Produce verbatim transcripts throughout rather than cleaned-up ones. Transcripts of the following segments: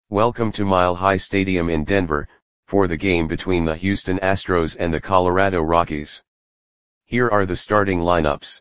Welcome to Mile High Stadium in Denver, for the game between the Houston Astros and the Colorado Rockies. Here are the starting lineups.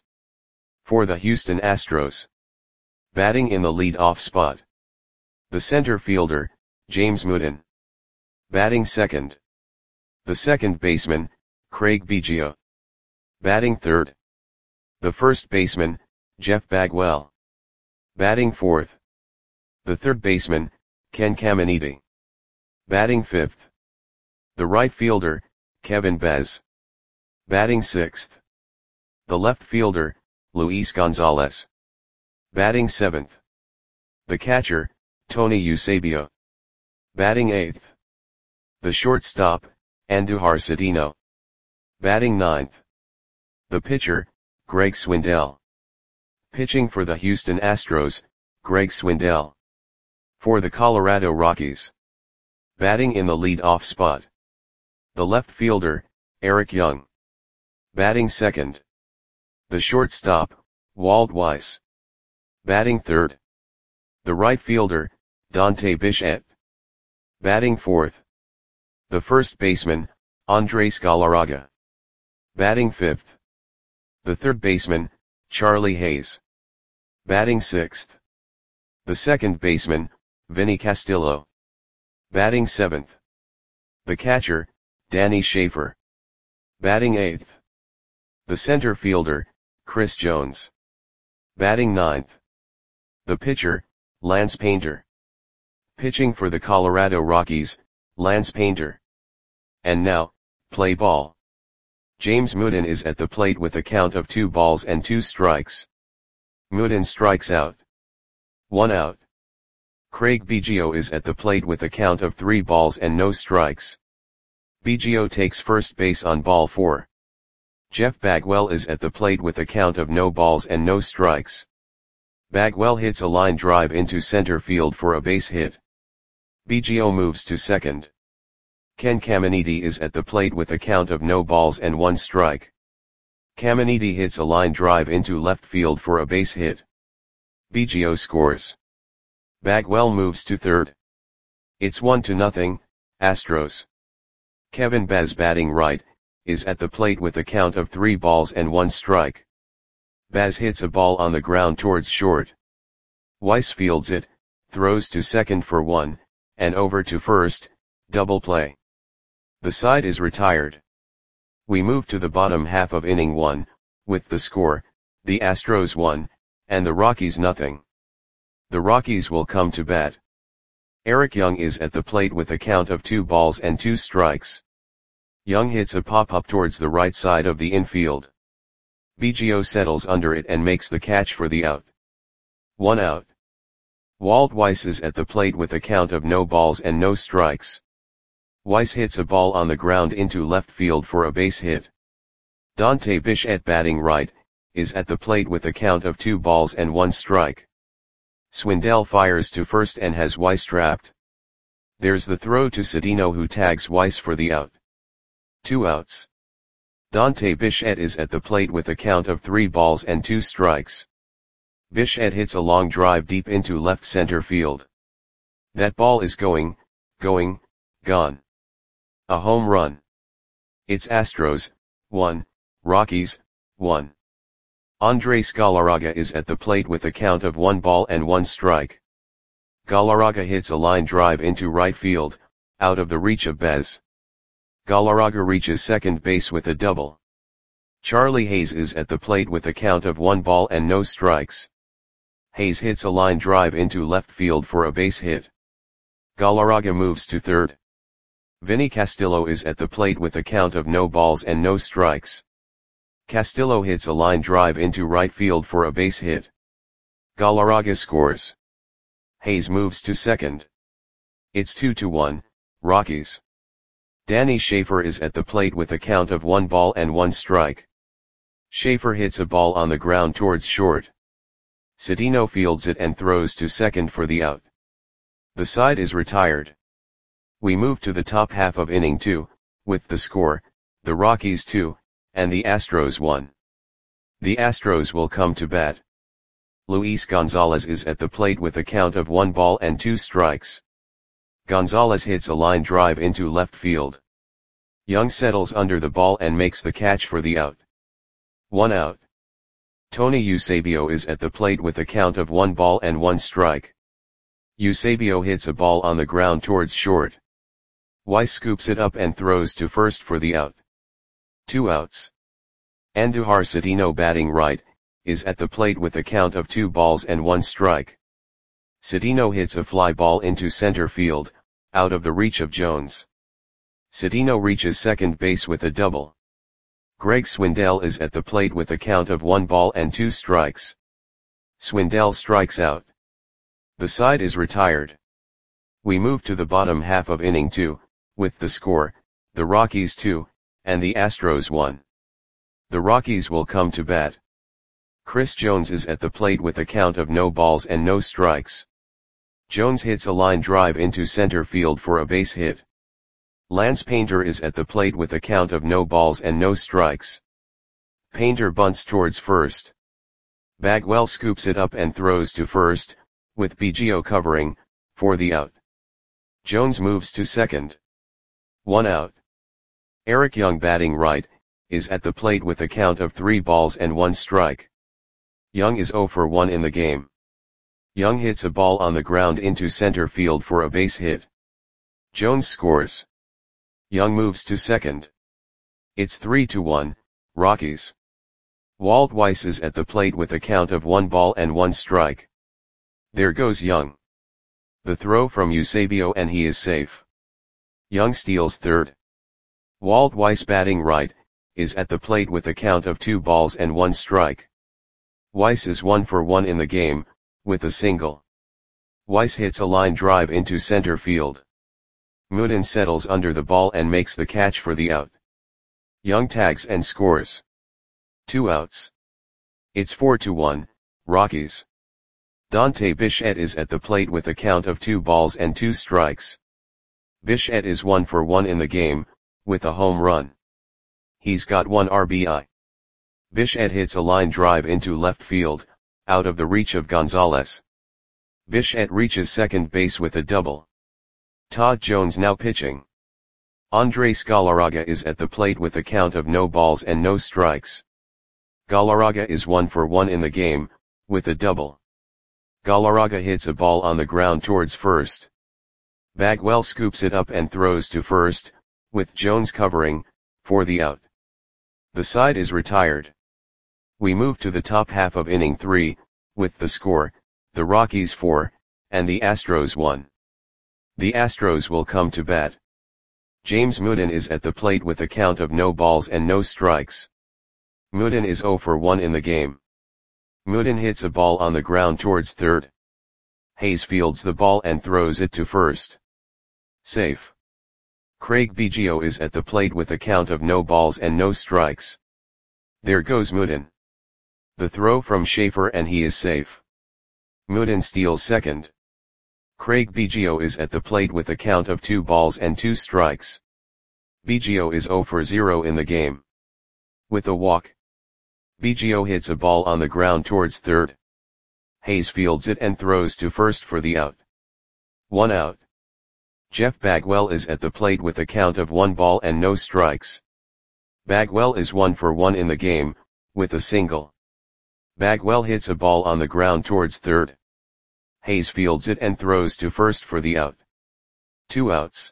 For the Houston Astros. Batting in the lead-off spot. The center fielder, James Mooden. Batting second. The second baseman, Craig Biggio. Batting third. The first baseman, Jeff Bagwell. Batting fourth. The third baseman, Ken Caminiti. Batting fifth. The right fielder, Kevin Bez. Batting sixth. The left fielder, Luis Gonzalez. Batting seventh. The catcher, Tony Eusebio. Batting eighth. The shortstop, Andujar Cedeno. Batting ninth. The pitcher, Greg Swindell. Pitching for the Houston Astros, Greg Swindell. For the Colorado Rockies. Batting in the lead-off spot. The left fielder, Eric Young. Batting second. The shortstop, Walt Weiss. Batting third. The right fielder, Dante Bichette. Batting fourth. The first baseman, Andres Galarraga. Batting fifth. The third baseman, Charlie Hayes. Batting sixth. The second baseman, Vinny Castillo. Batting seventh. The catcher, Danny Schaefer. Batting eighth. The center fielder, Chris Jones. Batting ninth. The pitcher, Lance Painter. Pitching for the Colorado Rockies, Lance Painter. And now, play ball. James Mooden is at the plate with a count of two balls and two strikes. Mooden strikes out. One out. Craig Biggio is at the plate with a count of three balls and no strikes. Biggio takes first base on ball four. Jeff Bagwell is at the plate with a count of no balls and no strikes. Bagwell hits a line drive into center field for a base hit. Biggio moves to second. Ken Caminiti is at the plate with a count of no balls and one strike. Caminiti hits a line drive into left field for a base hit. Biggio scores. Bagwell moves to third. It's one to nothing, Astros. Kevin Bez, batting right, is at the plate with a count of three balls and one strike. Bez hits a ball on the ground towards short. Weiss fields it, throws to second for one, and over to first, double play. The side is retired. We move to the bottom half of inning one, with the score, the Astros one, and the Rockies nothing. The Rockies will come to bat. Eric Young is at the plate with a count of two balls and two strikes. Young hits a pop-up towards the right side of the infield. Biggio settles under it and makes the catch for the out. One out. Walt Weiss is at the plate with a count of no balls and no strikes. Weiss hits a ball on the ground into left field for a base hit. Dante Bichette, batting right, is at the plate with a count of two balls and one strike. Swindell fires to first and has Weiss trapped. There's the throw to Cedeno, who tags Weiss for the out. Two outs. Dante Bichette is at the plate with a count of three balls and two strikes. Bichette hits a long drive deep into left center field. That ball is going, going, gone. A home run. It's Astros, one, Rockies, one. Andres Galarraga is at the plate with a count of one ball and one strike. Galarraga hits a line drive into right field, out of the reach of Bez. Galarraga reaches second base with a double. Charlie Hayes is at the plate with a count of one ball and no strikes. Hayes hits a line drive into left field for a base hit. Galarraga moves to third. Vinny Castillo is at the plate with a count of no balls and no strikes. Castillo hits a line drive into right field for a base hit. Galarraga scores. Hayes moves to second. It's two to one, Rockies. Danny Schaefer is at the plate with a count of one ball and one strike. Schaefer hits a ball on the ground towards short. Cedeno fields it and throws to second for the out. The side is retired. We move to the top half of inning two, with the score, the Rockies two, and the Astros one. The Astros will come to bat. Luis Gonzalez is at the plate with a count of one ball and two strikes. Gonzalez hits a line drive into left field. Young settles under the ball and makes the catch for the out. One out. Tony Eusebio is at the plate with a count of one ball and one strike. Eusebio hits a ball on the ground towards short. Weiss scoops it up and throws to first for the out. Two outs. Andujar Citino, batting right, is at the plate with a count of two balls and one strike. Citino hits a fly ball into center field, out of the reach of Jones. Citino reaches second base with a double. Greg Swindell is at the plate with a count of one ball and two strikes. Swindell strikes out. The side is retired. We move to the bottom half of inning two, with the score, the Rockies two, and the Astros one. The Rockies will come to bat. Chris Jones is at the plate with a count of no balls and no strikes. Jones hits a line drive into center field for a base hit. Lance Painter is at the plate with a count of no balls and no strikes. Painter bunts towards first. Bagwell scoops it up and throws to first, with Biggio covering, for the out. Jones moves to second. One out. Eric Young, batting right, is at the plate with a count of three balls and one strike. Young is zero for one in the game. Young hits a ball on the ground into center field for a base hit. Jones scores. Young moves to second. It's three to one, Rockies. Walt Weiss is at the plate with a count of one ball and one strike. There goes Young. The throw from Eusebio and he is safe. Young steals third. Walt Weiss, batting right, is at the plate with a count of two balls and one strike. Weiss is one for one in the game, with a single. Weiss hits a line drive into center field. Mooden settles under the ball and makes the catch for the out. Young tags and scores. Two outs. It's four to one, Rockies. Dante Bichette is at the plate with a count of two balls and two strikes. Bichette is one for one in the game, with a home run. He's got one R B I. Bichette hits a line drive into left field, out of the reach of Gonzalez. Bichette reaches second base with a double. Todd Jones now pitching. Andres Galarraga is at the plate with a count of no balls and no strikes. Galarraga is one for one in the game, with a double. Galarraga hits a ball on the ground towards first. Bagwell scoops it up and throws to first, with Jones covering, for the out. The side is retired. We move to the top half of inning three, with the score, the Rockies four, and the Astros one. The Astros will come to bat. James Mooden is at the plate with a count of no balls and no strikes. Mooden is zero for one in the game. Mooden hits a ball on the ground towards third. Hayes fields the ball and throws it to first. Safe. Craig Biggio is at the plate with a count of no balls and no strikes. There goes Mooden. The throw from Schaefer and he is safe. Mooden steals second. Craig Biggio is at the plate with a count of two balls and two strikes. Biggio is zero for zero in the game. With a walk. Biggio hits a ball on the ground towards third. Hayes fields it and throws to first for the out. One out. Jeff Bagwell is at the plate with a count of one ball and no strikes. Bagwell is one for one in the game, with a single. Bagwell hits a ball on the ground towards third. Hayes fields it and throws to first for the out. Two outs.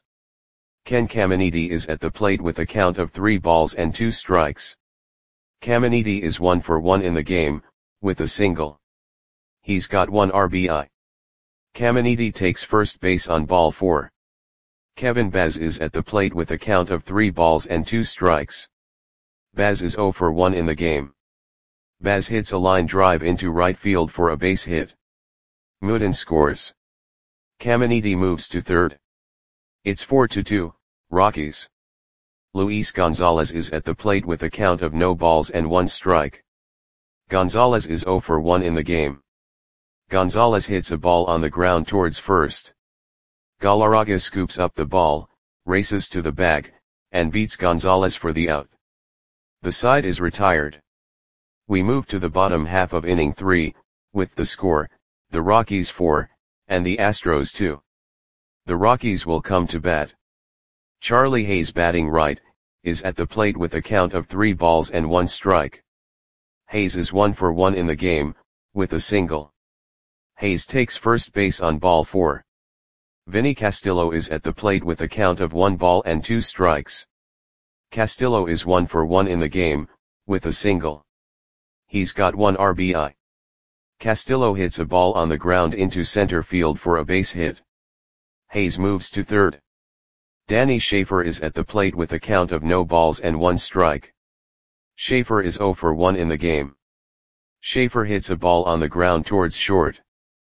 Ken Caminiti is at the plate with a count of three balls and two strikes. Caminiti is one for one in the game, with a single. He's got one R B I. Caminiti takes first base on ball four. Kevin Baz is at the plate with a count of three balls and two strikes. Baz is zero for one in the game. Baz hits a line drive into right field for a base hit. Mooden scores. Caminiti moves to third. It's four to two, Rockies. Luis Gonzalez is at the plate with a count of no balls and one strike. Gonzalez is zero for one in the game. Gonzalez hits a ball on the ground towards first. Galarraga scoops up the ball, races to the bag, and beats Gonzalez for the out. The side is retired. We move to the bottom half of inning three, with the score, the Rockies four, and the Astros two. The Rockies will come to bat. Charlie Hayes, batting right, is at the plate with a count of three balls and one strike. Hayes is one for one in the game, with a single. Hayes takes first base on ball four. Vinny Castillo is at the plate with a count of one ball and two strikes. Castillo is one for one in the game, with a single. He's got one R B I. Castillo hits a ball on the ground into center field for a base hit. Hayes moves to third. Danny Schaefer is at the plate with a count of no balls and one strike. Schaefer is zero for one in the game. Schaefer hits a ball on the ground towards short.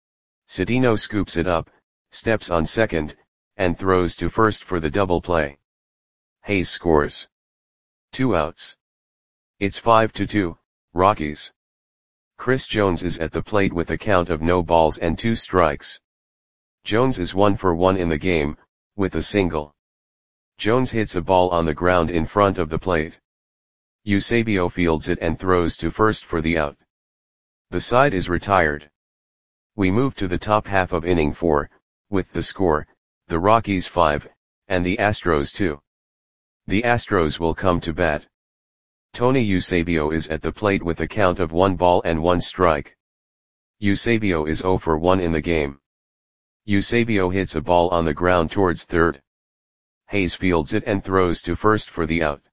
Cedeno scoops it up, steps on second, and throws to first for the double play. Hayes scores. Two outs. It's five to two, Rockies. Chris Jones is at the plate with a count of no balls and two strikes. Jones is one for one in the game, with a single. Jones hits a ball on the ground in front of the plate. Eusebio fields it and throws to first for the out. The side is retired. We move to the top half of inning four, with the score, the Rockies five, and the Astros two. The Astros will come to bat. Tony Eusebio is at the plate with a count of one ball and one strike. Eusebio is zero for one in the game. Eusebio hits a ball on the ground towards third. Hayes fields it and throws to first for the out.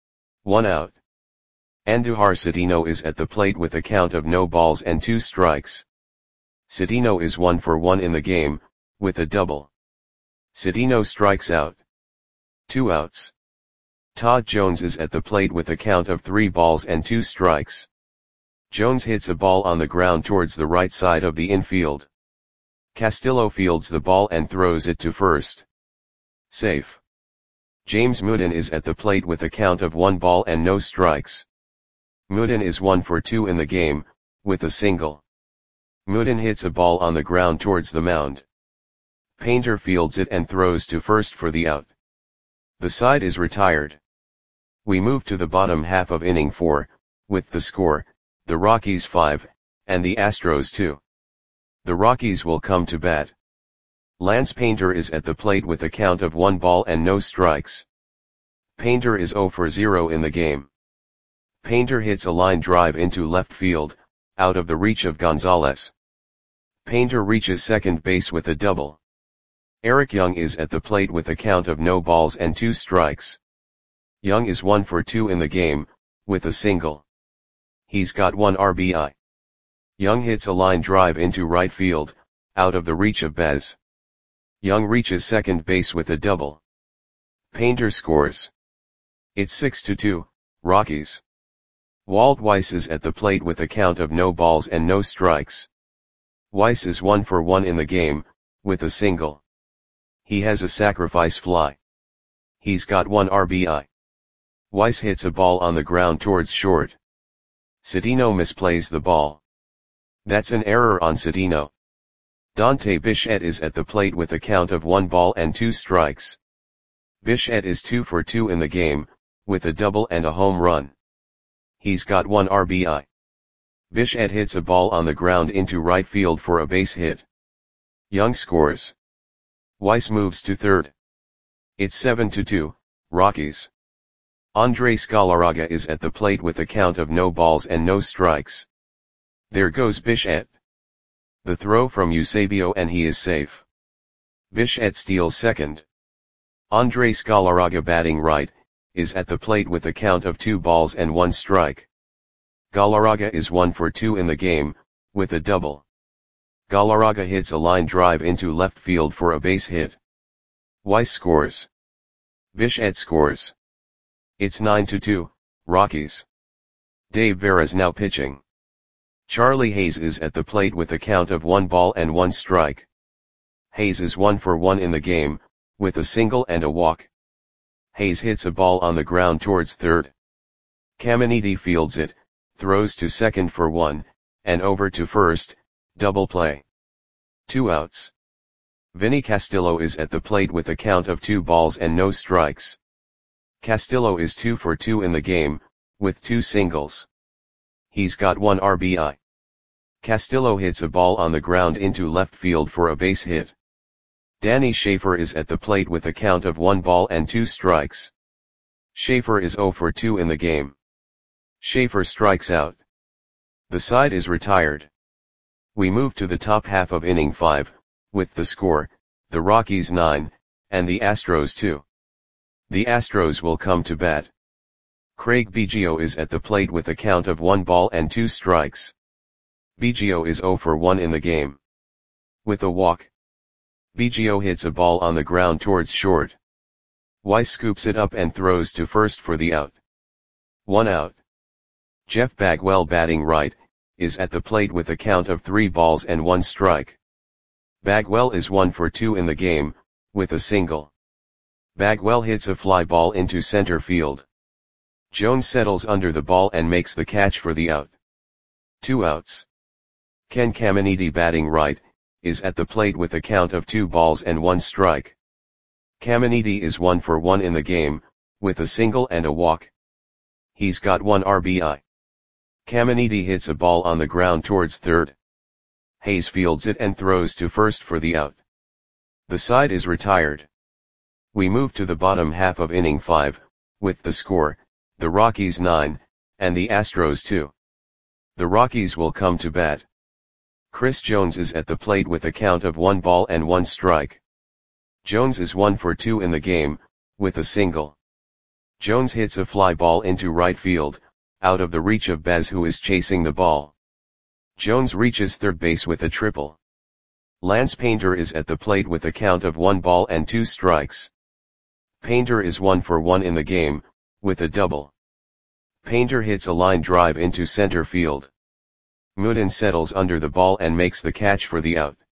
One out. Andujar Cedeno is at the plate with a count of no balls and two strikes. Cedeno is one for one in the game, with a double. Cedeno strikes out. Two outs. Todd Jones is at the plate with a count of three balls and two strikes. Jones hits a ball on the ground towards the right side of the infield. Castillo fields the ball and throws it to first. Safe. James Mooden is at the plate with a count of one ball and no strikes. Mooden is one for two in the game, with a single. Mooden hits a ball on the ground towards the mound. Painter fields it and throws to first for the out. The side is retired. We move to the bottom half of inning four, with the score, the Rockies five, and the Astros two. The Rockies will come to bat. Lance Painter is at the plate with a count of one ball and no strikes. Painter is zero for zero in the game. Painter hits a line drive into left field, out of the reach of Gonzalez. Painter reaches second base with a double. Eric Young is at the plate with a count of no balls and two strikes. Young is one for two in the game, with a single. He's got one R B I. Young hits a line drive into right field, out of the reach of Bez. Young reaches second base with a double. Painter scores. It's six to two, Rockies. Walt Weiss is at the plate with a count of no balls and no strikes. Weiss is one for one in the game, with a single. He has a sacrifice fly. He's got one R B I. Weiss hits a ball on the ground towards short. Cedeno misplays the ball. That's an error on Cedeno. Dante Bichette is at the plate with a count of one ball and two strikes. Bichette is two for two in the game, with a double and a home run. He's got one R B I. Bichette hits a ball on the ground into right field for a base hit. Young scores. Weiss moves to third. It's seven to two, Rockies. Andres Galarraga is at the plate with a count of no balls and no strikes. There goes Bichette. The throw from Eusebio and he is safe. Bichette steals second. Andres Galarraga, batting right, is at the plate with a count of two balls and one strike. Galarraga is one for two in the game, with a double. Galarraga hits a line drive into left field for a base hit. Weiss scores. Bichette scores. It's nine to two, Rockies. Dave Veras now pitching. Charlie Hayes is at the plate with a count of one ball and one strike. Hayes is one for one in the game, with a single and a walk. Hayes hits a ball on the ground towards third. Caminiti fields it, throws to second for one, and over to first, double play. Two outs. Vinny Castillo is at the plate with a count of two balls and no strikes. Castillo is two for two in the game, with two singles. He's got one R B I. Castillo hits a ball on the ground into left field for a base hit. Danny Schaefer is at the plate with a count of one ball and two strikes. Schaefer is zero for two in the game. Schaefer strikes out. The side is retired. We move to the top half of inning five, with the score, the Rockies nine, and the Astros two. The Astros will come to bat. Craig Biggio is at the plate with a count of one ball and two strikes. Biggio is zero for one in the game. With a walk, Biggio hits a ball on the ground towards short. Weiss scoops it up and throws to first for the out. One out. Jeff Bagwell, batting right, is at the plate with a count of three balls and one strike. Bagwell is one for two in the game, with a single. Bagwell hits a fly ball into center field. Jones settles under the ball and makes the catch for the out. Two outs. Ken Caminiti, batting right, is at the plate with a count of two balls and one strike. Caminiti is one for one in the game, with a single and a walk. He's got one R B I. Caminiti hits a ball on the ground towards third. Hayes fields it and throws to first for the out. The side is retired. We move to the bottom half of inning five, with the score, the Rockies nine, and the Astros two. The Rockies will come to bat. Chris Jones is at the plate with a count of one ball and one strike. Jones is one for two in the game, with a single. Jones hits a fly ball into right field, out of the reach of Baz, who is chasing the ball. Jones reaches third base with a triple. Lance Painter is at the plate with a count of one ball and two strikes. Painter is one for one in the game, with a double. Painter hits a line drive into center field. Mooden settles under the ball and makes the catch for the out.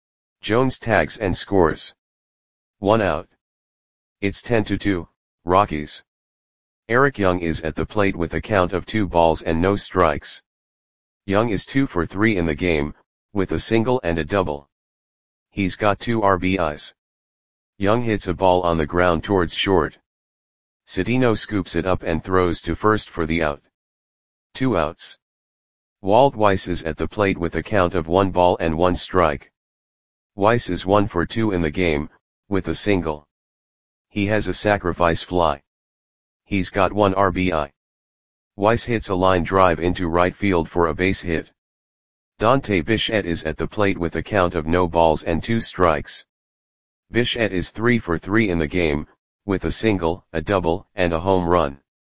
Jones tags and scores. One out. It's ten to two, Rockies. Eric Young is at the plate with a count of two balls and no strikes. Young is two for three in the game, with a single and a double. He's got two R B Is. Young hits a ball on the ground towards short. Cedeno scoops it up and throws to first for the out. Two outs. Walt Weiss is at the plate with a count of one ball and one strike. Weiss is one for two in the game, with a single. He has a sacrifice fly. He's got one R B I. Weiss hits a line drive into right field for a base hit. Dante Bichette is at the plate with a count of no balls and two strikes. Bichette is three for three in the game, with a single, a double, and a home run.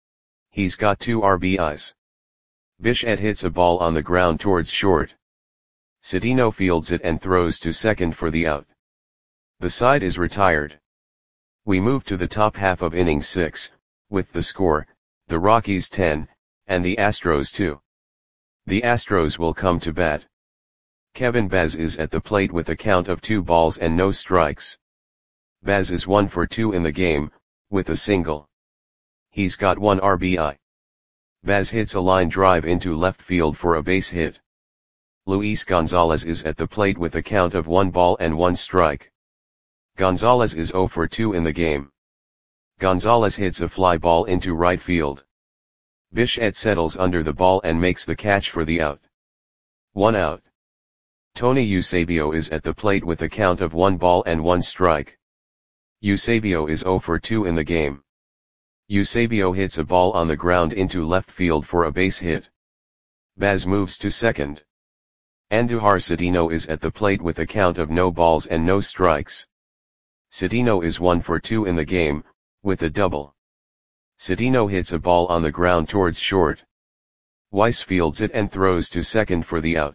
He's got two R B Is. Bichette hits a ball on the ground towards short. Cedeno fields it and throws to second for the out. The side is retired. We move to the top half of inning six, with the score, the Rockies ten, and the Astros two. The Astros will come to bat. Kevin Baz is at the plate with a count of two balls and no strikes. Baz is one for two in the game, with a single. He's got one R B I. Baz hits a line drive into left field for a base hit. Luis Gonzalez is at the plate with a count of one ball and one strike. Gonzalez is zero for two in the game. Gonzalez hits a fly ball into right field. Bichette settles under the ball and makes the catch for the out. One out. Tony Eusebio is at the plate with a count of one ball and one strike. Eusebio is zero for two in the game. Eusebio hits a ball on the ground into left field for a base hit. Baz moves to second. Andujar Cedeno is at the plate with a count of no balls and no strikes. Cedeno is one for two in the game, with a double. Cedeno hits a ball on the ground towards short. Weiss fields it and throws to second for the out.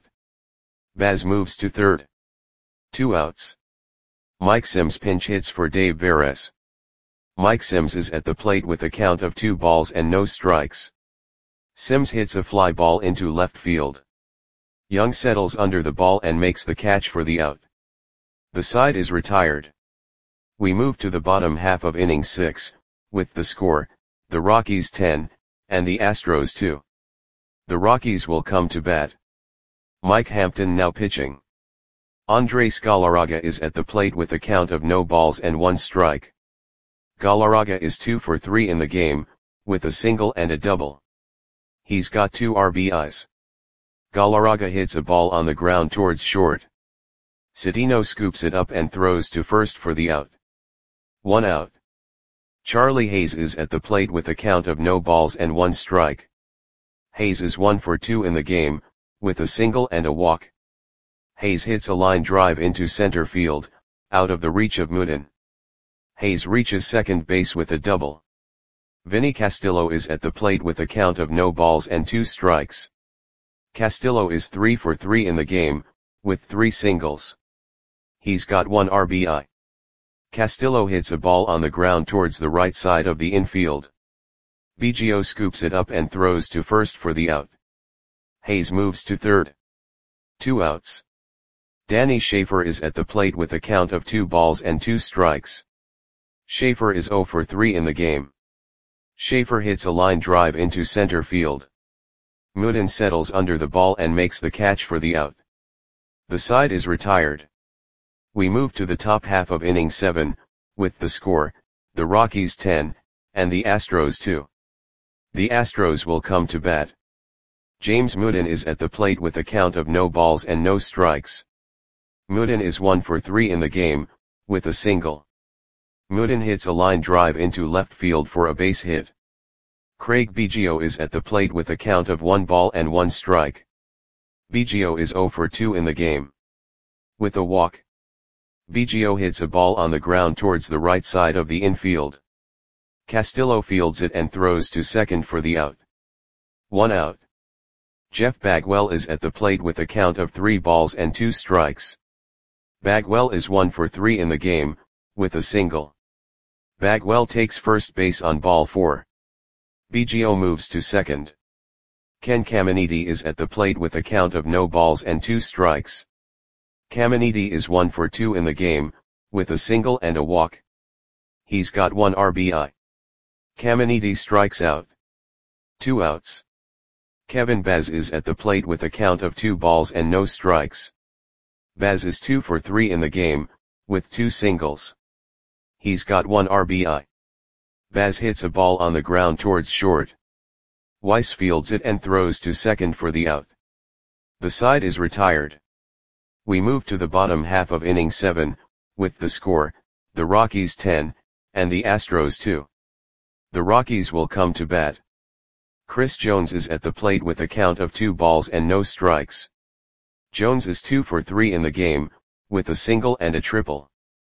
Baz moves to third. Two outs. Mike Sims pinch hits for Dave Veres. Mike Sims is at the plate with a count of two balls and no strikes. Sims hits a fly ball into left field. Young settles under the ball and makes the catch for the out. The side is retired. We move to the bottom half of inning six, with the score, the Rockies ten, and the Astros two. The Rockies will come to bat. Mike Hampton now pitching. Andres Galarraga is at the plate with a count of no balls and one strike. Galarraga is two for three in the game, with a single and a double. He's got two R B Is. Galarraga hits a ball on the ground towards short. Cedeno scoops it up and throws to first for the out. One out. Charlie Hayes is at the plate with a count of no balls and one strike. Hayes is one for two in the game, with a single and a walk. Hayes hits a line drive into center field, out of the reach of Mooden. Hayes reaches second base with a double. Vinny Castillo is at the plate with a count of no balls and two strikes. Castillo is three for three in the game, with three singles. He's got one R B I. Castillo hits a ball on the ground towards the right side of the infield. Biggio scoops it up and throws to first for the out. Hayes moves to third. Two outs. Danny Schaefer is at the plate with a count of two balls and two strikes. Schaefer is zero for three in the game. Schaefer hits a line drive into center field. Mooden settles under the ball and makes the catch for the out. The side is retired. We move to the top half of inning seven, with the score, the Rockies ten, and the Astros two. The Astros will come to bat. James Mooden is at the plate with a count of no balls and no strikes. Mooden is one for three in the game, with a single. Mooden hits a line drive into left field for a base hit. Craig Biggio is at the plate with a count of one ball and one strike. Biggio is zero for two in the game. With a walk. Biggio hits a ball on the ground towards the right side of the infield. Castillo fields it and throws to second for the out. One out. Jeff Bagwell is at the plate with a count of three balls and two strikes. Bagwell is one for three in the game, with a single. Bagwell takes first base on ball four. Biggio moves to second. Ken Caminiti is at the plate with a count of no balls and two strikes. Caminiti is one for two in the game, with a single and a walk. He's got one R B I. Caminiti strikes out. Two outs. Kevin Baz is at the plate with a count of two balls and no strikes. Baz is two for three in the game, with two singles. He's got one R B I. Baz hits a ball on the ground towards short. Weiss fields it and throws to second for the out. The side is retired. We move to the bottom half of inning seven, with the score, the Rockies ten, and the Astros two. The Rockies will come to bat. Chris Jones is at the plate with a count of two balls and no strikes. Jones is two for three in the game, with a single and a triple.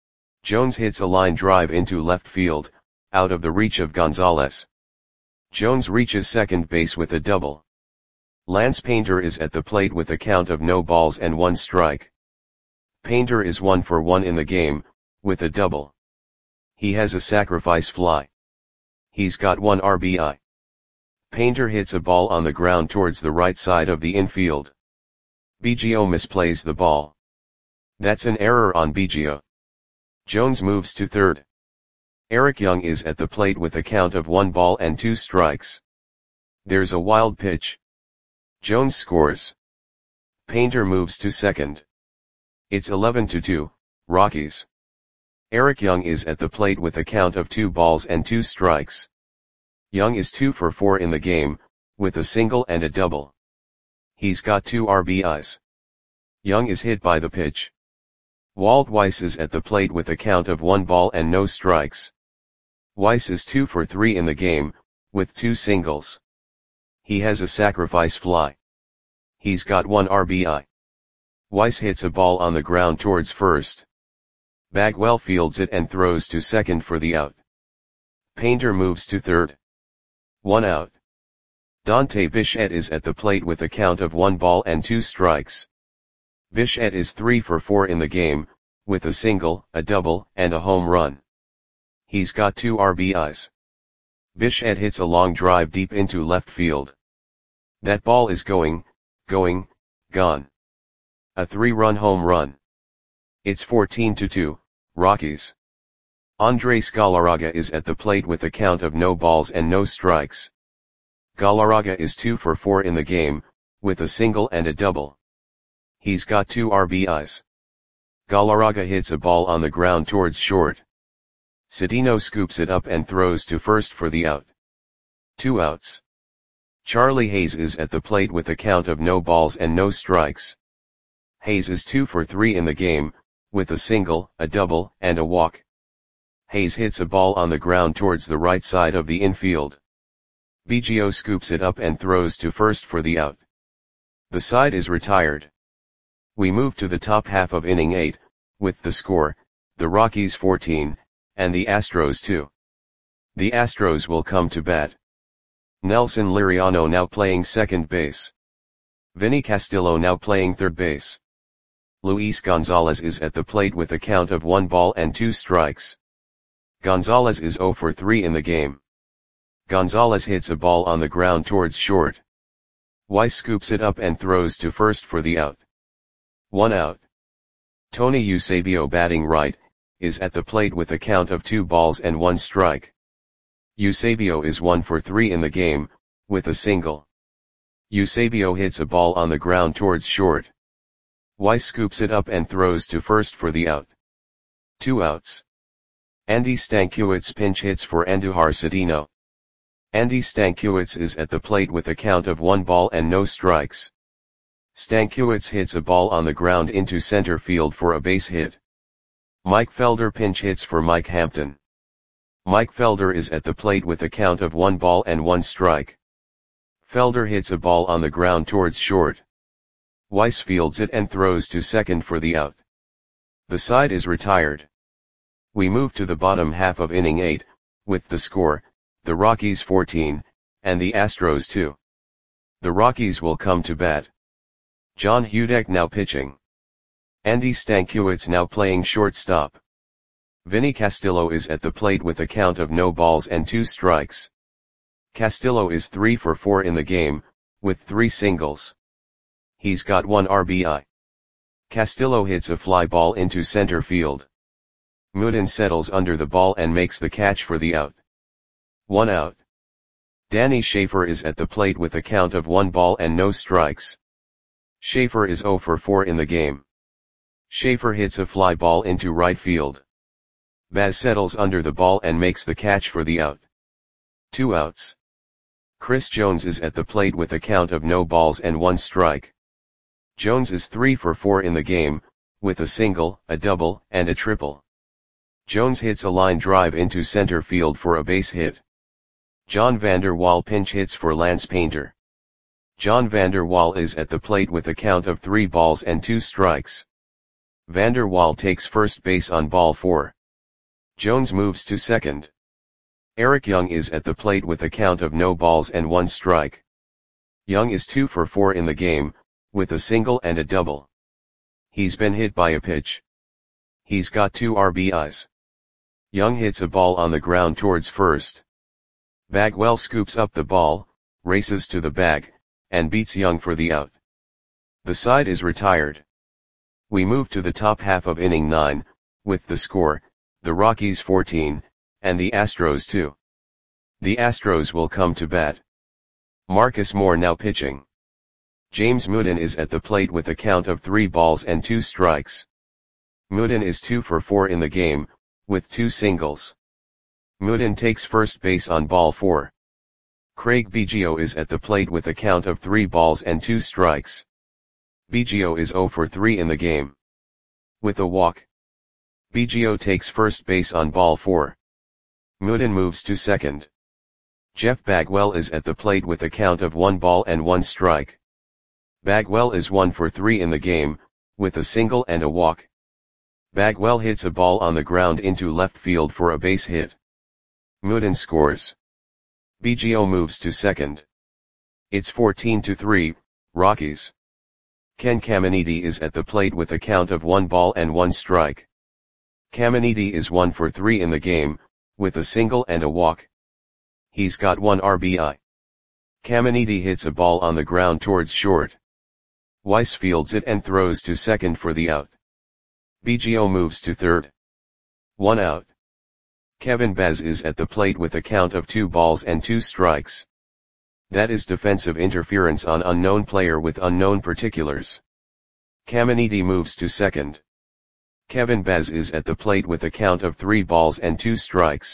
Jones hits a line drive into left field, out of the reach of Gonzalez. Jones reaches second base with a double. Lance Painter is at the plate with a count of no balls and one strike. Painter is one for one in the game, with a double. He has a sacrifice fly. He's got one R B I. Painter hits a ball on the ground towards the right side of the infield. Biggio misplays the ball. That's an error on Biggio. Jones moves to third. Eric Young is at the plate with a count of one ball and two strikes. There's a wild pitch. Jones scores. Painter moves to second. It's eleven to two, Rockies. Eric Young is at the plate with a count of two balls and two strikes. Young is two for four in the game, with a single and a double. He's got two R B Is. Young is hit by the pitch. Walt Weiss is at the plate with a count of one ball and no strikes. Weiss is two for three in the game, with two singles. He has a sacrifice fly. He's got one R B I. Weiss hits a ball on the ground towards first. Bagwell fields it and throws to second for the out. Painter moves to third. One out. Dante Bichette is at the plate with a count of one ball and two strikes. Bichette is three for four in the game, with a single, a double, and a home run. He's got two R B Is. Bichette hits a long drive deep into left field. That ball is going, going, gone. A three-run home run. It's fourteen to two, Rockies. Andres Galarraga is at the plate with a count of no balls and no strikes. Galarraga is two for four in the game, with a single and a double. He's got two R B Is. Galarraga hits a ball on the ground towards short. Cedeno scoops it up and throws to first for the out. Two outs. Charlie Hayes is at the plate with a count of no balls and no strikes. Hayes is two for three in the game, with a single, a double, and a walk. Hayes hits a ball on the ground towards the right side of the infield. Biggio scoops it up and throws to first for the out. The side is retired. We move to the top half of inning eight, with the score, the Rockies fourteen, and the Astros two. The Astros will come to bat. Nelson Liriano now playing second base. Vinny Castillo now playing third base. Luis Gonzalez is at the plate with a count of one ball and two strikes. Gonzalez is zero for three in the game. Gonzalez hits a ball on the ground towards short. Weiss scoops it up and throws to first for the out. One out. Tony Eusebio, batting right, is at the plate with a count of two balls and one strike. Eusebio is one for three in the game, with a single. Eusebio hits a ball on the ground towards short. Weiss scoops it up and throws to first for the out. Two outs. Andy Stankiewicz pinch hits for Andujar Cedeno. Andy Stankiewicz is at the plate with a count of one ball and no strikes. Stankiewicz hits a ball on the ground into center field for a base hit. Mike Felder pinch hits for Mike Hampton. Mike Felder is at the plate with a count of one ball and one strike. Felder hits a ball on the ground towards short. Weiss fields it and throws to second for the out. The side is retired. We move to the bottom half of inning eight, with the score, the Rockies fourteen, and the Astros two. The Rockies will come to bat. John Hudek now pitching. Andy Stankiewicz now playing shortstop. Vinny Castillo is at the plate with a count of no balls and two strikes. Castillo is three for four in the game, with three singles. He's got one R B I. Castillo hits a fly ball into center field. Mooden settles under the ball and makes the catch for the out. One out. Danny Schaefer is at the plate with a count of one ball and no strikes. Schaefer is zero for four in the game. Schaefer hits a fly ball into right field. Baz settles under the ball and makes the catch for the out. Two outs. Chris Jones is at the plate with a count of no balls and one strike. Jones is three for four in the game, with a single, a double, and a triple. Jones hits a line drive into center field for a base hit. John Vander Wal pinch hits for Lance Painter. John Vander Wal is at the plate with a count of three balls and two strikes. Vander Wal takes first base on ball four. Jones moves to second. Eric Young is at the plate with a count of no balls and one strike. Young is two for four in the game, with a single and a double. He's been hit by a pitch. He's got two R B Is. Young hits a ball on the ground towards first. Bagwell scoops up the ball, races to the bag, and beats Young for the out. The side is retired. We move to the top half of inning nine, with the score, the Rockies fourteen, and the Astros two. The Astros will come to bat. Marcus Moore now pitching. James Mooden is at the plate with a count of three balls and two strikes. Mooden is two for four in the game, with two singles. Mooden takes first base on ball four. Craig Biggio is at the plate with a count of three balls and two strikes. Biggio is zero for three in the game. With a walk. Biggio takes first base on ball four. Mooden moves to second. Jeff Bagwell is at the plate with a count of one ball and one strike. Bagwell is one for three in the game, with a single and a walk. Bagwell hits a ball on the ground into left field for a base hit. Mooden scores. Biggio moves to second. It's fourteen to three, Rockies. Ken Caminiti is at the plate with a count of one ball and one strike. Caminiti is one for three in the game, with a single and a walk. He's got one R B I. Caminiti hits a ball on the ground towards short. Weiss fields it and throws to second for the out. Biggio moves to third. One out. Kevin Baz is at the plate with a count of two balls and two strikes. That is defensive interference on unknown player with unknown particulars. Caminiti moves to second. Kevin Baz is at the plate with a count of three balls and two strikes.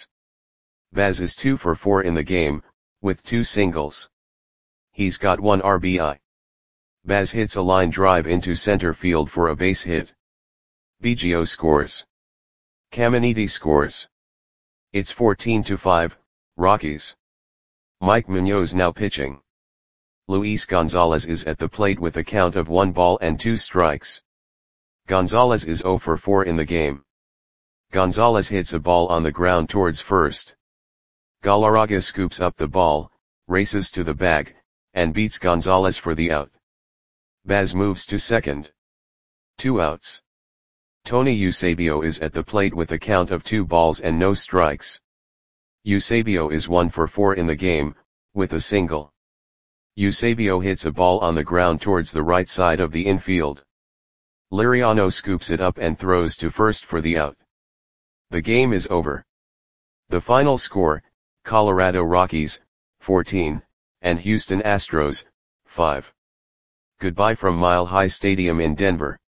Baz is two for four in the game, with two singles. He's got one R B I. Baz hits a line drive into center field for a base hit. Biggio scores. Caminiti scores. It's fourteen to five, Rockies. Mike Munoz now pitching. Luis Gonzalez is at the plate with a count of one ball and two strikes. Gonzalez is zero for four in the game. Gonzalez hits a ball on the ground towards first. Galarraga scoops up the ball, races to the bag, and beats Gonzalez for the out. Baz moves to second. Two outs. Tony Eusebio is at the plate with a count of two balls and no strikes. Eusebio is one for four in the game, with a single. Eusebio hits a ball on the ground towards the right side of the infield. Liriano scoops it up and throws to first for the out. The game is over. The final score, Colorado Rockies, fourteen, and Houston Astros, five. Goodbye from Mile High Stadium in Denver.